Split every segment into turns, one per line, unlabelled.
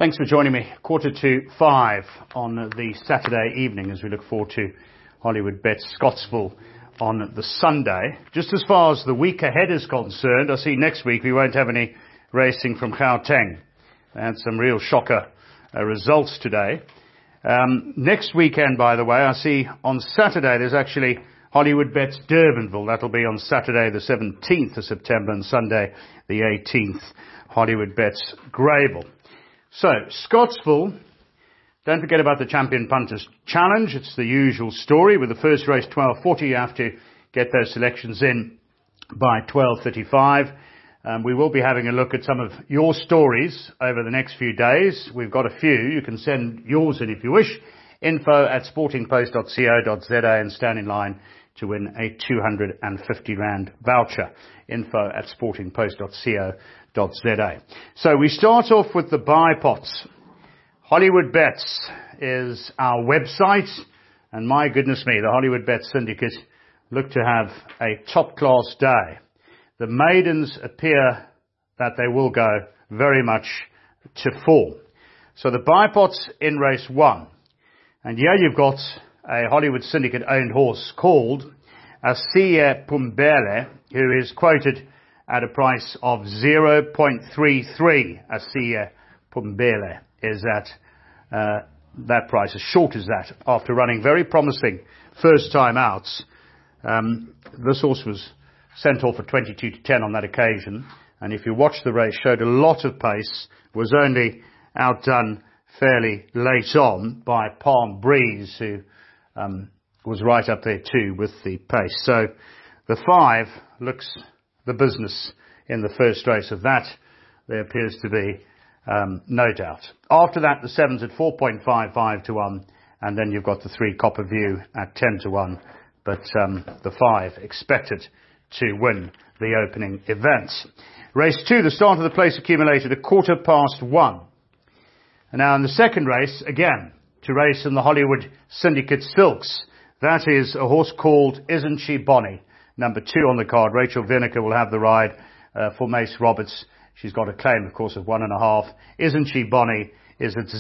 Thanks for joining me. 4:45 on the Saturday evening as we look forward to Hollywood Bet Scottsville on the Sunday. Just as far as the week ahead is concerned, I see next week we won't have any racing from Gauteng. They had some real shocker results today. Next weekend, by the way, I see on Saturday there's actually Hollywood Bets Durbanville. That'll be on Saturday the 17th of September and Sunday the 18th, Hollywood Bets Greyville. So, Scottsville, don't forget about the Champion Punters Challenge. It's the usual story. With the first race, 12:40, you have to get those selections in by 12:35. We will be having a look at some of your stories over the next few days. We've got a few. You can send yours in if you wish. info@sportingpost.co.za and stand in line to win a R250 voucher. info@sportingpost.co.za. So we start off with the buy pots. Hollywood Bets is our website, and my goodness me, the Hollywood Bets Syndicate look to have a top-class day. The maidens appear that they will go very much to form. So the buy pots in race 1. And here you've got a Hollywood Syndicate-owned horse called Asiye Pumbele, who is quoted at a price of 0.33. Asiye Pumbele is at that price, as short as that, after running very promising first time outs. This horse was sent off at 22-10 on that occasion, and if you watch the race, showed a lot of pace, was only outdone fairly late on by Palm Breeze, who was right up there too with the pace. So the 5 looks the business in the first race of that. There appears to be no doubt. After that, the 7's at 4.55 to 1, and then you've got the 3 Copper View at 10 to 1, but the 5 expected to win the opening events. Race 2, the start of the place accumulated at 1:15. And now in the second race, again, to race in the Hollywood Syndicate Silks. That is a horse called Isn't She Bonnie? Number 2 on the card. Rachel Vineker will have the ride for Mace Roberts. She's got a claim, of course, of 1.5. Isn't She Bonnie is at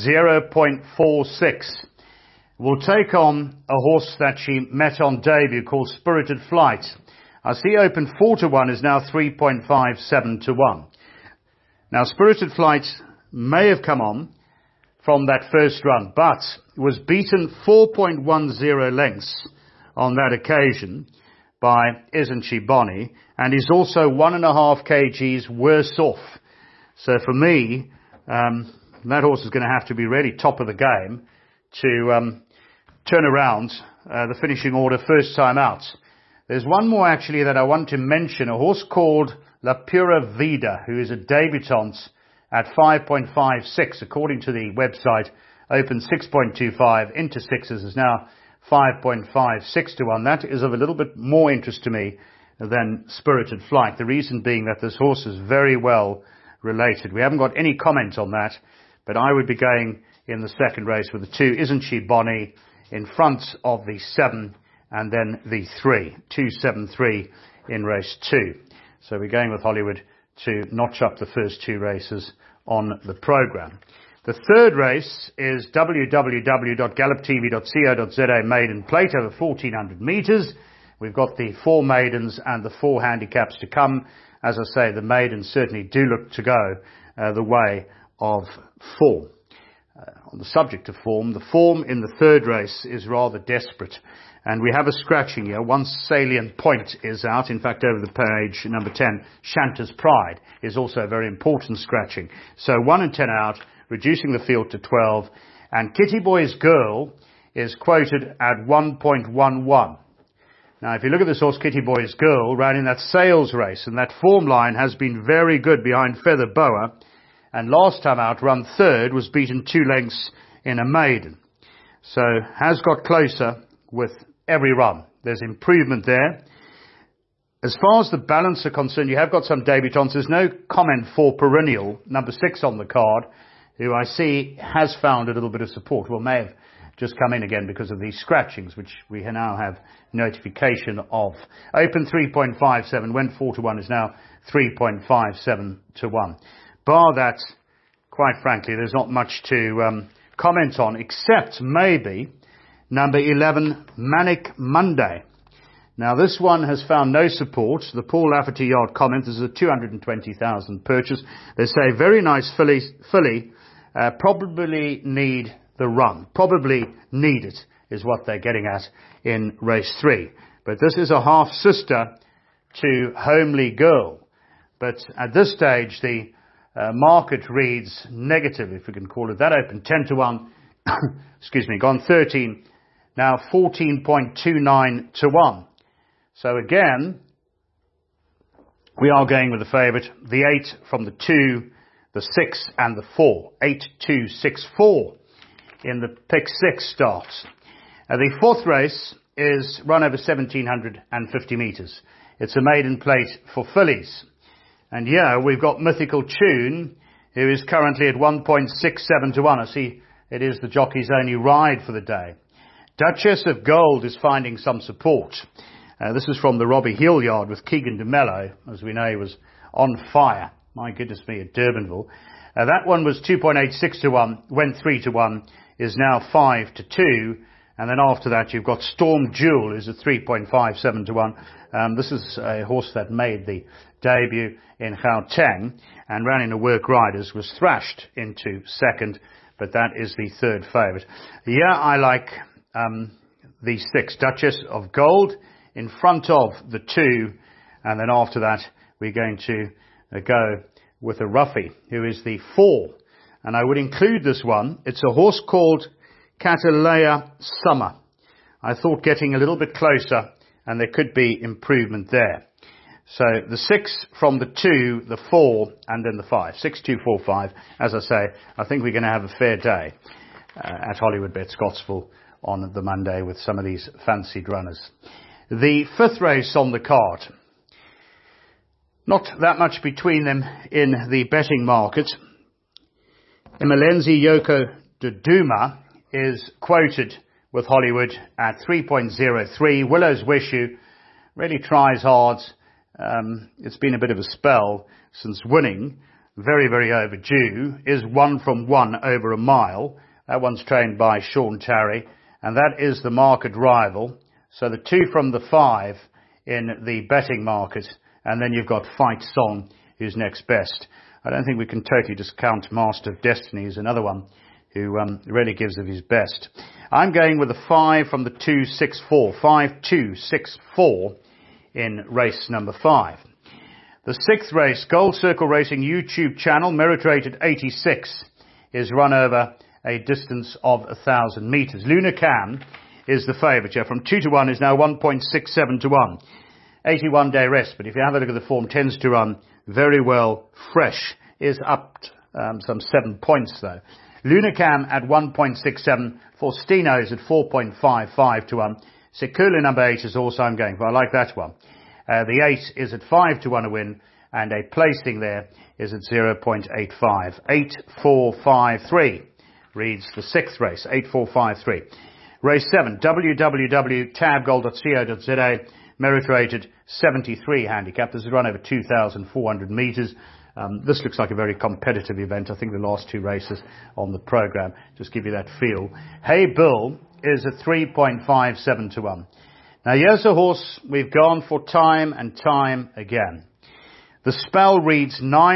0.46. Will take on a horse that she met on debut called Spirited Flight. I see open 4 to 1 is now 3.57 to 1. Now, Spirited Flight may have come on from that first run, but was beaten 4.10 lengths on that occasion by Isn't She Bonnie, and is also 1.5 kgs worse off. So for me, that horse is going to have to be really top of the game to turn around the finishing order first time out. There's one more actually that I want to mention, a horse called La Pura Vida, who is a debutante at 5.56, according to the website. Open 6.25 into 6s is now 5.56 to 1. That is of a little bit more interest to me than Spirited Flight. The reason being that this horse is very well related. We haven't got any comment on that, but I would be going in the second race with the 2, Isn't She Bonnie, in front of the 7 and then the 3. 2-7-3 in race 2. So we're going with Hollywood to notch up the first 2 races on the program. The third race is www.galloptv.co.za maiden plate over 1,400 metres. We've got the 4 maidens and the 4 handicaps to come. As I say, the maidens certainly do look to go the way of form. On the subject of form, the form in the third race is rather desperate. And we have a scratching here. One salient point is out. In fact, over the page, number 10, Shanta's Pride is also a very important scratching. So 1 and 10 out, reducing the field to 12. And Kitty Boy's Girl is quoted at 1.11. Now, if you look at this horse, Kitty Boy's Girl, ran in that sales race, and that form line has been very good behind Feather Boa. And last time out, run third, was beaten 2 lengths in a maiden. So has got closer with every run. There's improvement there. As far as the balance are concerned, you have got some debutantes. There's no comment for Perennial, number 6 on the card, who I see has found a little bit of support. Well, may have just come in again because of these scratchings, which we now have notification of. Open 3.57, went 4 to 1, is now 3.57 to 1. Bar that, quite frankly, there's not much to comment on, except maybe number 11, Manic Monday. Now, this one has found no support. The Paul Lafferty Yard comment, this is a 220,000 purchase. They say, very nice filly, probably need the run. Probably need it, is what they're getting at in race 3. But this is a half-sister to Homely Girl. But at this stage, the market reads negative, if we can call it that. Open 10 to 1, excuse me, gone 13, now 14.29 to 1. So again, we are going with the favourite, the 8 from the 2, the 6 and the 4. 8, 2, 6, 4 in the pick 6 starts. The fourth race is run over 1,750 metres. It's a maiden plate for fillies. And here we've got Mythical Tune, who is currently at 1.67 to 1. I see it is the jockey's only ride for the day. Duchess of Gold is finding some support. This is from the Robbie Hill Yard with Keegan de Mello. As we know, he was on fire. My goodness me, at Durbanville. That one was 2.86 to 1, went 3 to 1, is now 5 to 2. And then after that, you've got Storm Jewel, who's at 3.57 to 1. This is a horse that made the debut in Gauteng and ran in a Work Riders, was thrashed into second, but that is the third favourite. Yeah, I like the 6, Duchess of Gold, in front of the 2, and then after that, we're going to go with a roughie, who is the 4. And I would include this one. It's a horse called Catalea Summer. I thought getting a little bit closer, and there could be improvement there. So the 6 from the 2, the 4, and then the 5. 6, 2, 4, 5. As I say, I think we're going to have a fair day at Hollywood Bet Scottsville on the Monday with some of these fancied runners. The 5th race on the card. Not that much between them in the betting market. Imelenzi Yoko Doduma is quoted with Hollywood at 3.03. Willow's Wish You really tries hard. It's been a bit of a spell since winning. Very, very overdue. Is 1 from 1 over a mile. That one's trained by Sean Tarry. And that is the market rival. So the 2 from the 5 in the betting market. And then you've got Fight Song, who's next best. I don't think we can totally discount Master of Destiny as another one who really gives of his best. I'm going with the 5 from the 2, 6, 4. 5, 2, 6, 4 in race number 5. The 6th race, Gold Circle Racing YouTube channel, merit rated 86, is run over a distance of 1,000 metres. Luna Cam is the favourite here. From 2 to 1 is now 1.67 to 1. 81-day rest, but if you have a look at the form, tends to run very well. Fresh is up some 7 points though. Lunacam at 1.67. Faustino is at 4.55 to 1. Sekula number 8 is also I'm going for. I like that one. The 8 is at 5 to 1 a win, and a placing there is at 0.85. 8453 reads the 6th race. 8453. Race 7, www.tabgold.co.za, merit rated 73 handicap. This is run over 2,400 metres. This looks like a very competitive event. I think the last 2 races on the programme just give you that feel. Hey Bill is at 3.57 to 1. Now here's a horse we've gone for time and time again. The spell reads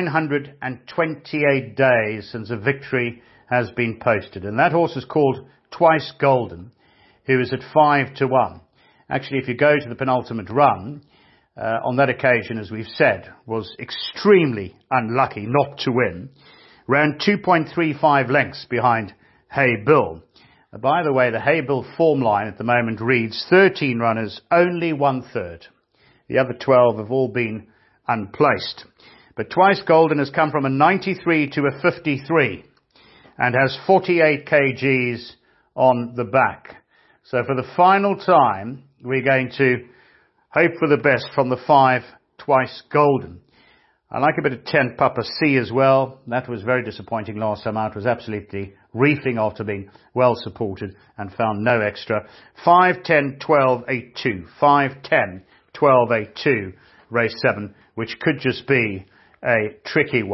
928 days since a victory has been posted. And that horse is called Twice Golden, who is at 5 to 1. Actually, if you go to the penultimate run, on that occasion, as we've said, was extremely unlucky not to win. Ran 2.35 lengths behind Hey Bill. By the way, the Hey Bill form line at the moment reads 13 runners, only 1/3. The other 12 have all been unplaced. But Twice Golden has come from a 93 to a 53 and has 48 kgs on the back. So for the final time, we're going to hope for the best from the 5 Twice Golden. I like a bit of 10 Papa C as well. That was very disappointing last time out. It was absolutely reefing after being well supported and found no extra. 5, 10, 12, 8, 2. 5, 10, 12, 8, 2. Race 7, which could just be a tricky one.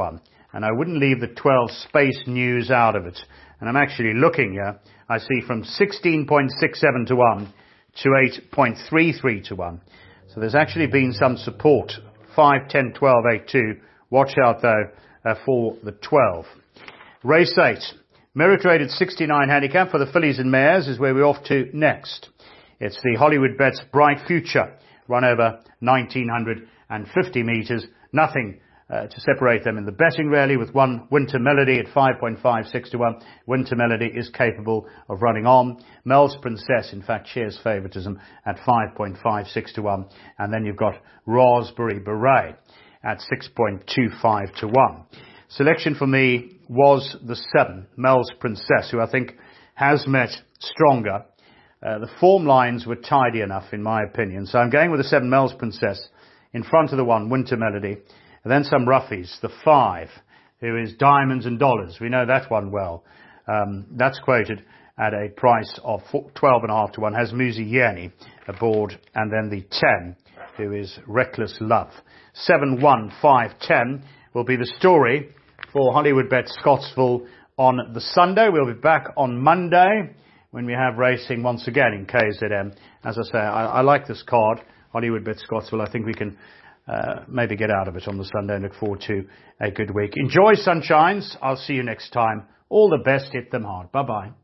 And I wouldn't leave the 12 Space News out of it. And I'm actually looking here. I see from 16.67 to 1 to 8.33 to 1. So there's actually been some support. 5, 10, 12, 8, 2. Watch out though for the 12. Race 8. Merit rated 69 handicap for the fillies and mares is where we're off to next. It's the Hollywood Bets Bright Future. Run over 1950 metres. Nothing to separate them in the betting really, with one Winter Melody at 5.56 to 1. Winter Melody is capable of running on. Mel's Princess, in fact, shares favouritism at 5.56 to 1. And then you've got Raspberry Beret at 6.25 to 1. Selection for me was the 7, Mel's Princess, who I think has met stronger. The form lines were tidy enough, in my opinion. So I'm going with the 7, Mel's Princess, in front of the 1, Winter Melody. And then some roughies, the 5, who is Diamonds and Dollars. We know that one well. That's quoted at a price of 12.5 to 1. Has Muzi Yeni aboard. And then the 10, who is Reckless Love. 7, 1, 5, 10 will be the story for Hollywood Bet Scottsville on the Sunday. We'll be back on Monday when we have racing once again in KZM. As I say, I like this card, Hollywood Bet Scottsville. I think we can maybe get out of it on the Sunday and look forward to a good week. Enjoy Sunshines. I'll see you next time. All the best. Hit them hard. Bye-bye.